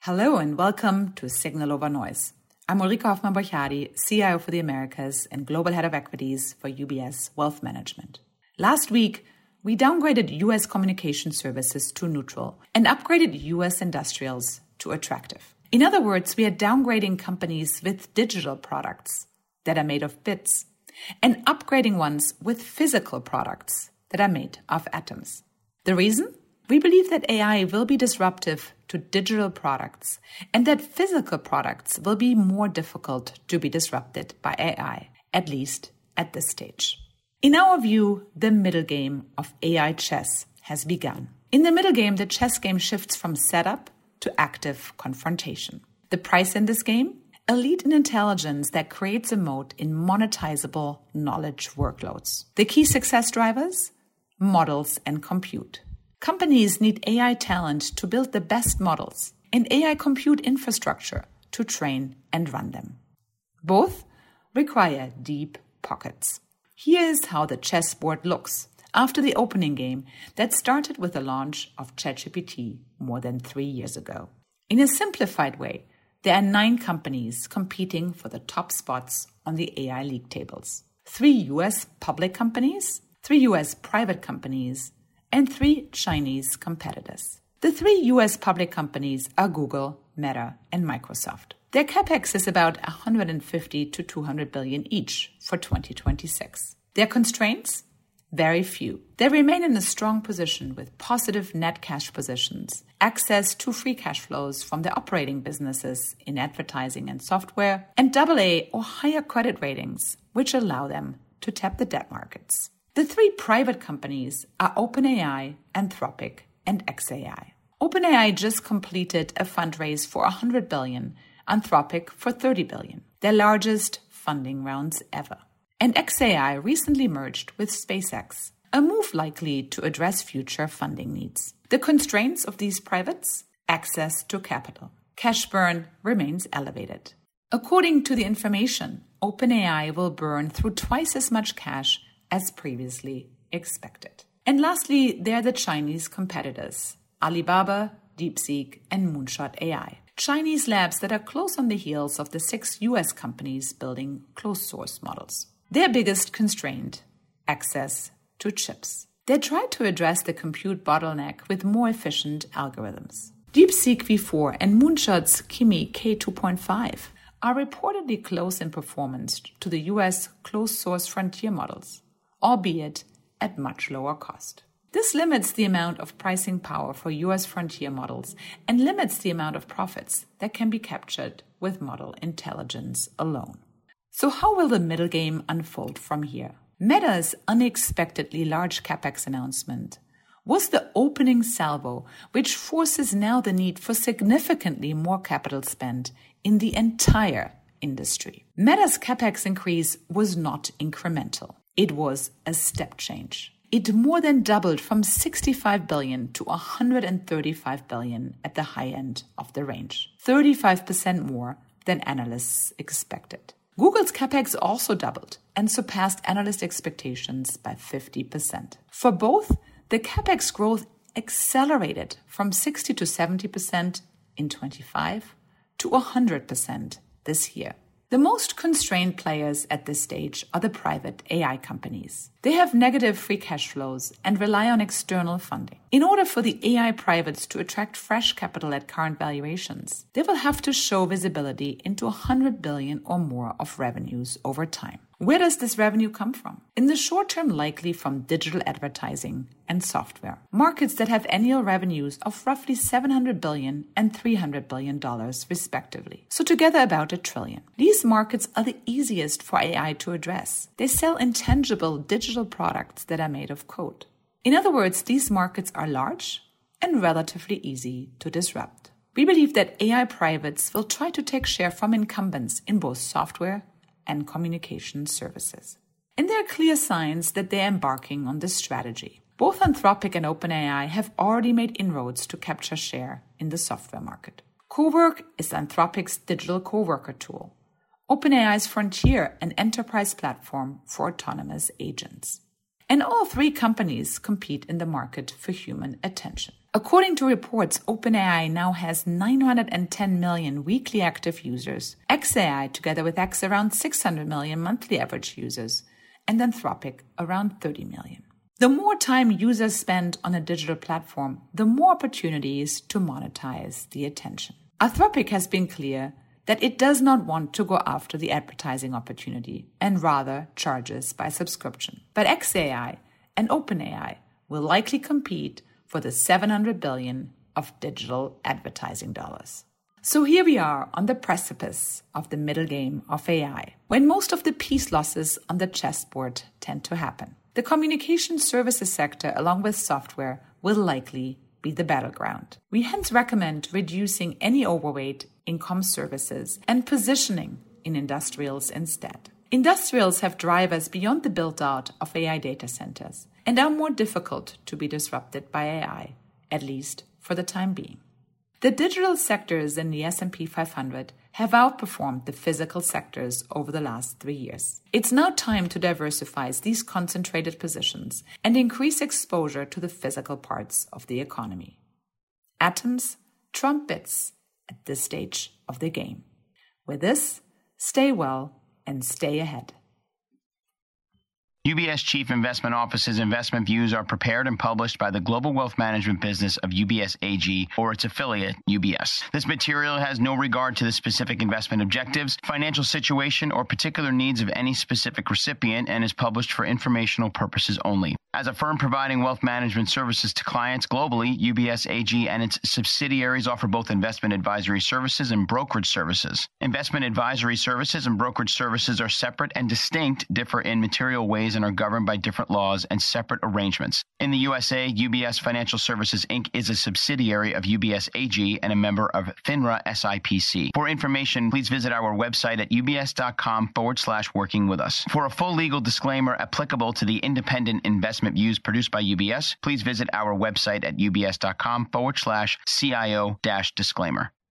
Hello and welcome to Signal Over Noise. I'm Ulrike Hoffmann-Borchadi, CIO for the Americas and Global Head of Equities for UBS Wealth Management. Last week, we downgraded U.S. communication services to neutral and upgraded U.S. industrials to attractive. In other words, we are downgrading companies with digital products that are made of bits and upgrading ones with physical products that are made of atoms. The reason? We believe that AI will be disruptive to digital products and that physical products will be more difficult to be disrupted by AI, at least at this stage. In our view, the middle game of AI chess has begun. In the middle game, the chess game shifts from setup to active confrontation. The price in this game? A lead in intelligence that creates a moat in monetizable knowledge workloads. The key success drivers? Models and compute. Companies need AI talent to build the best models and AI compute infrastructure to train and run them. Both require deep pockets. Here is how the chessboard looks after the opening game that started with the launch of ChatGPT more than 3 years ago. In a simplified way, there are 9 companies competing for the top spots on the AI league tables. 3 US public companies, 3 US private companies, and 3 Chinese competitors. The 3 US public companies are Google, Meta, and Microsoft. Their capex is about 150 to 200 billion each for 2026. Their constraints? Very few. They remain in a strong position with positive net cash positions, access to free cash flows from their operating businesses in advertising and software, and AA or higher credit ratings, which allow them to tap the debt markets. The 3 private companies are OpenAI, Anthropic, and xAI. OpenAI just completed a fundraise for $100 billion, Anthropic for $30 billion, their largest funding rounds ever. And xAI recently merged with SpaceX, a move likely to address future funding needs. The constraints of these privates? Access to capital. Cash burn remains elevated. According to the information, OpenAI will burn through twice as much cash as previously expected. And lastly, there are the Chinese competitors, Alibaba, DeepSeek, and Moonshot AI. Chinese labs that are close on the heels of the 6 US companies building closed-source models. Their biggest constraint, access to chips. They try to address the compute bottleneck with more efficient algorithms. DeepSeek V4 and Moonshot's Kimi K2.5 are reportedly close in performance to the US closed-source frontier models, albeit at much lower cost. This limits the amount of pricing power for US frontier models and limits the amount of profits that can be captured with model intelligence alone. So how will the middle game unfold from here? Meta's unexpectedly large capex announcement was the opening salvo, which forces now the need for significantly more capital spend in the entire industry. Meta's capex increase was not incremental. It was a step change. It more than doubled from $65 billion to $135 billion at the high end of the range, 35% more than analysts expected. Google's capex also doubled and surpassed analyst expectations by 50%. For both, the capex growth accelerated from 60 to 70% in 25 to 100% this year. The most constrained players at this stage are the private AI companies. They have negative free cash flows and rely on external funding. In order for the AI privates to attract fresh capital at current valuations, they will have to show visibility into $100 billion or more of revenues over time. Where does this revenue come from? In the short term, likely from digital advertising and software, markets that have annual revenues of roughly $700 billion and $300 billion respectively. So together about $1 trillion. These markets are the easiest for AI to address. They sell intangible digital products that are made of code. In other words, these markets are large and relatively easy to disrupt. We believe that AI privates will try to take share from incumbents in both software and communication services. And there are clear signs that they are embarking on this strategy. Both Anthropic and OpenAI have already made inroads to capture share in the software market. Cowork is Anthropic's digital coworker tool. OpenAI's Frontier, an enterprise platform for autonomous agents. And all 3 companies compete in the market for human attention. According to reports, OpenAI now has 910 million weekly active users, xAI together with X around 600 million monthly average users, and Anthropic around 30 million. The more time users spend on a digital platform, the more opportunities to monetize the attention. Anthropic has been clear that it does not want to go after the advertising opportunity and rather charges by subscription. But xAI and OpenAI will likely compete for the $700 billion of digital advertising dollars. So here we are on the precipice of the middle game of AI, when most of the piece losses on the chessboard tend to happen. The communication services sector, along with software, will likely be the battleground. We hence recommend reducing any overweight in comm services and positioning in industrials instead. Industrials have drivers beyond the build-out of AI data centers and are more difficult to be disrupted by AI, at least for the time being. The digital sectors in the S&P 500 have outperformed the physical sectors over the last 3 years. It's now time to diversify these concentrated positions and increase exposure to the physical parts of the economy. Atoms trump bits at this stage of the game. With this, stay well and stay ahead. UBS Chief Investment Office's investment views are prepared and published by the global wealth management business of UBS AG or its affiliate, UBS. This material has no regard to the specific investment objectives, financial situation, or particular needs of any specific recipient and is published for informational purposes only. As a firm providing wealth management services to clients globally, UBS AG and its subsidiaries offer both investment advisory services and brokerage services. Investment advisory services and brokerage services are separate and distinct, differ in material ways, and are governed by different laws and separate arrangements. In the USA, UBS Financial Services Inc. is a subsidiary of UBS AG and a member of FINRA SIPC. For information, please visit our website at ubs.com/working with us. For a full legal disclaimer applicable to the independent investment views produced by UBS, please visit our website at ubs.com/CIO-disclaimer.